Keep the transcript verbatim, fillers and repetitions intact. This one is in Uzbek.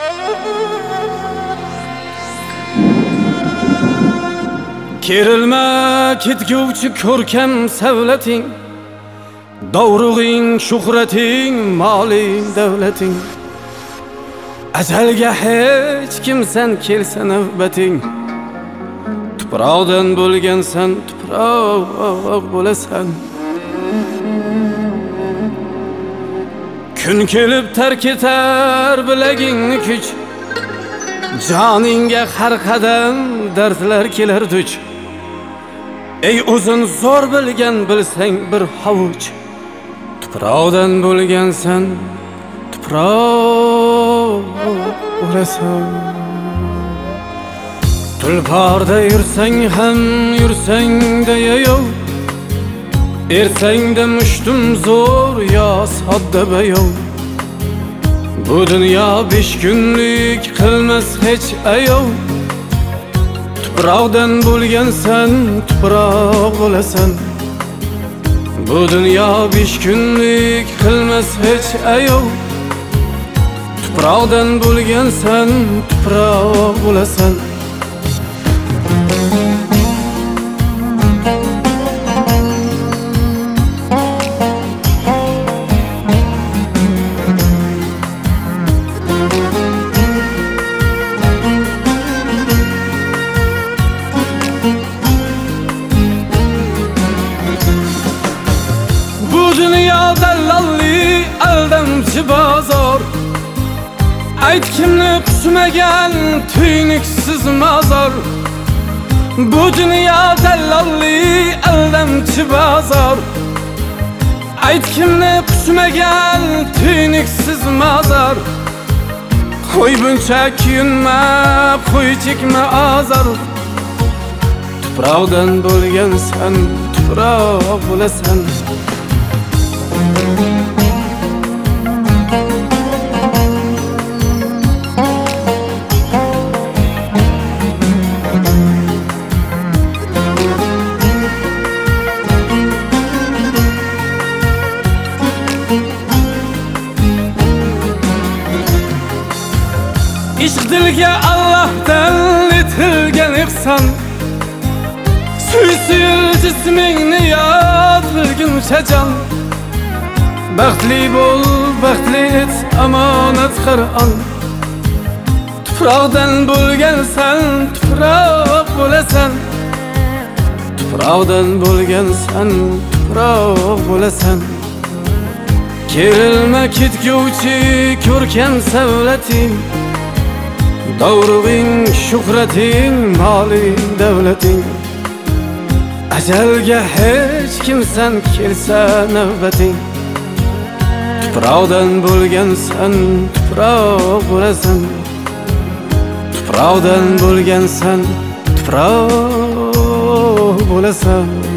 Kerilma ketguvchi ko'rkam savlating, dovrug'ing, shuhrating, moling, davlating. Ajalga hech kimsan kelsa navbating. Tuproqdan bo'lgansan, tuproq bo'lasan. Kun kelib tark etar bilagingni kuch. Joningga har qadam dardlar kelar duch. Ey uzun zo'r bilgan bilsang bir havuch. Tuproqdan bo'lgansan, tuproq bo'lasan. Tulparda yursang ham yursang-da yayov, ersang-da mushtum zo'r yo sodda bayov. Bu dunyo besh kunlik qilmas hech ayov. Tuproqdan bo'lgansan, tuproq bo'lasan. Bu dunyo besh kunlik qilmas hech ayov. Tuproqdan bo'lgansan, tuproq bo'lasan. Bu dünya dallalli aldamchi bozor. Ayt kimni quchmagan tuynuksiz mozor. Bu dünya dallalli aldamchi bozor. Ayt kimni quchmagan tuynuksiz mozor. Qo'y buncha kuyunma, qo'y chekma azor. Tuproqdan bo'lgansan, tuproq bo'lasan. İşq dilga Allohdan etilgan ihson. Suysil jismingni yod bilguncha jon. Baxtli bo'l, baxtli et, omonat Qur'on. Tuproqdan bo'lgansan, tuproq bo'lasan. Tuproqdan bo'lgansan, tuproq bo'lasan. Kerilma ketguvchi ko'rkam savlating, dovrug'ing, shuhrating, moling, davlating. Ajalga hech kimsan kelsa navbating. Tuproqdan bo'lgansan, tuproq bo'lasan. Tuproqdan bo'lgansan, tuproq bo'lasan.